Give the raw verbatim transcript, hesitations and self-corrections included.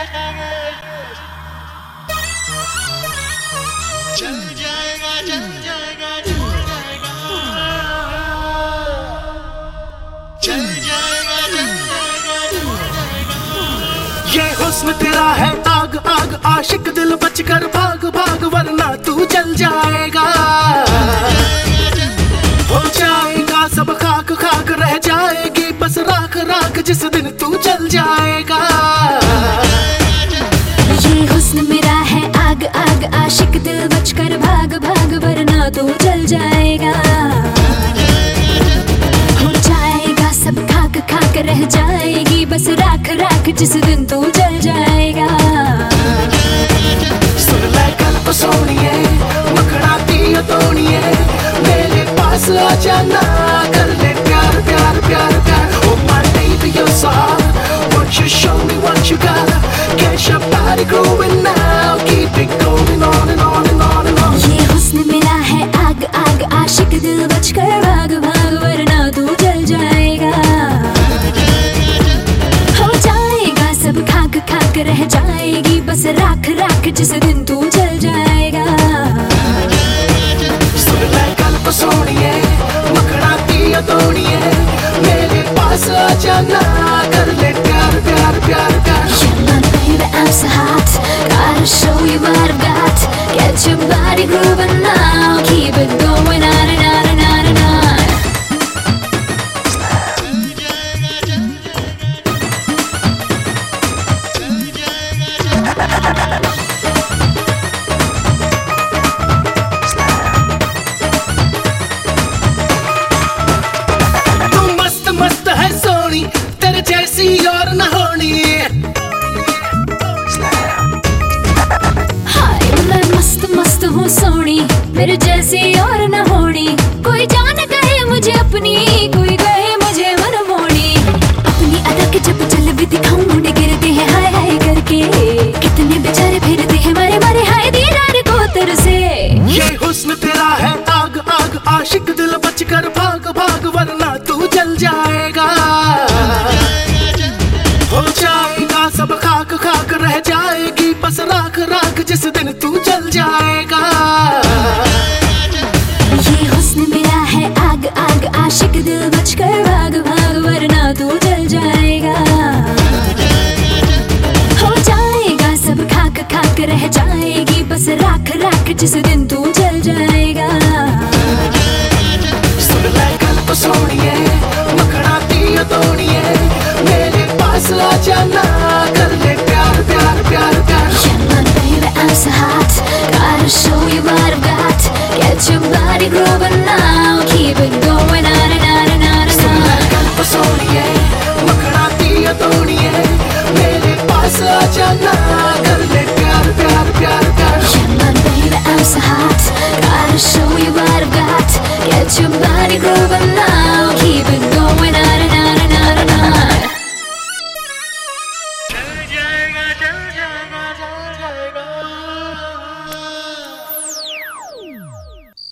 चल जाएगा चल जाएगा चल जाएगा चल जाएगा चल जाएगा चल जाएगा। ये हुस्न तेरा है आग आग, आशिक दिल बचकर भाग भाग, वरना तू जल जाएगा। हो जाएगा सब खाक खाक, रह जाएगी बस राख राख जिस दिन तू जल जाएगा। ये हुस्न मेरा है आग आग, आशिक दिल बचकर भाग भाग, वरना तू जल जाएगा। हो जाएगा सब खाक खाक, रह जाएगी बस राख राख जिस दिन तू जल जाएगा। सुन ले गल्प सोनिए, मखणाती तोड़िए, मेरे पास आ जाना, कर ले प्यार प्यार प्यार प्यार। Oh my baby you're soft, won't you show me what you got? Get your body growing now, keep it going on and on and on and on। ये हुस्न मेरा है आग आग, आशिक दिल बचकर भाग भाग, वरना तू जल जाएगा। हो जाएगा सब खाक खाक, रह जाएगी बस राख राख जिस दिन तू जल जाएगा। सुन ले गल्प सोनिए, मखणाती तोड़िए, मेरे पास आ जाना, कर ले प्यार प्यार प्यार प्यार। Yeah, my baby, I'm so hot, gotta show you what I've got. Get your body grooving now, keep it going on and on and on and on. तू मस्त मस्त है सोनी, तेरे जैसी और न होनी। हाय मैं मस्त मस्त हूँ सोनी, मेरे जैसी और न होनी। कोई जान कहे मुझे अपनी, कोई कहे मुझे मनमोनी। अपनी अदा के जब चल भी दिखाऊं, मुंडे गिरते हैं हाय हाय करके। कितने बेचारे फिरते हैं मारे मारे हाय दीदार को तरसे। ये हुस्न तेरा है आग आग, आशिक दिल बचकर भाग भाग, वरना तू जल जाएगा। हो जाएगा सब खाक खाक, रह जाएगी बस राख राख जिस दिन तू जल जाएगा। ये हुस्न मेरा है आग आग, आशिक दिल बचकर भाग भाग, वरना तू जल जाएगा। हो जाएगा सब खाक खाक, रह जाएगी बस राख राख जिस दिन तू जल जाएगा। सुन ले गल्प सोनिए, मखणाती तोड़िए, मेरे पास आ जाना, कर ले प्यार प्यार प्यार प्यार। Yeah, my baby, I'm so hot, gotta show you what I've got. Get your body grooving now, keep it going on and on and on and सुन ले on. गल्प सोनिए, मखणाती तोड़िए, मेरे पास आ जाना, कर ले प्यार प्यार प्यार प्यार। Yeah, my baby, I'm so hot, gotta show you what I've got. Get your body grooving now.